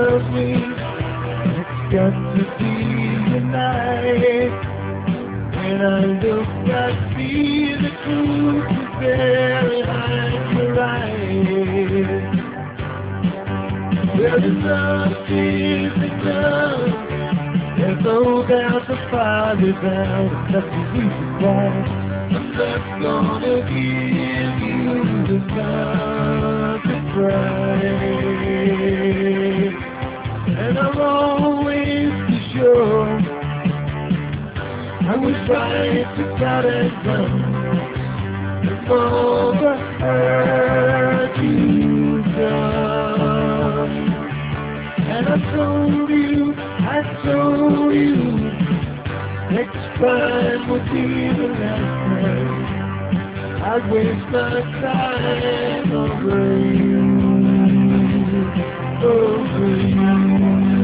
love me, it's got to be tonight. When I look, I see the truth is there behind your eyes. Well, enough is enough. There's no doubt the Father's out. That's the reason why I'm not gonna give you the love to cry. And I'm always be sure I was right to cut and run before the hurt you done. And I told you, next time would be the last time. I'd waste my time over you, over you.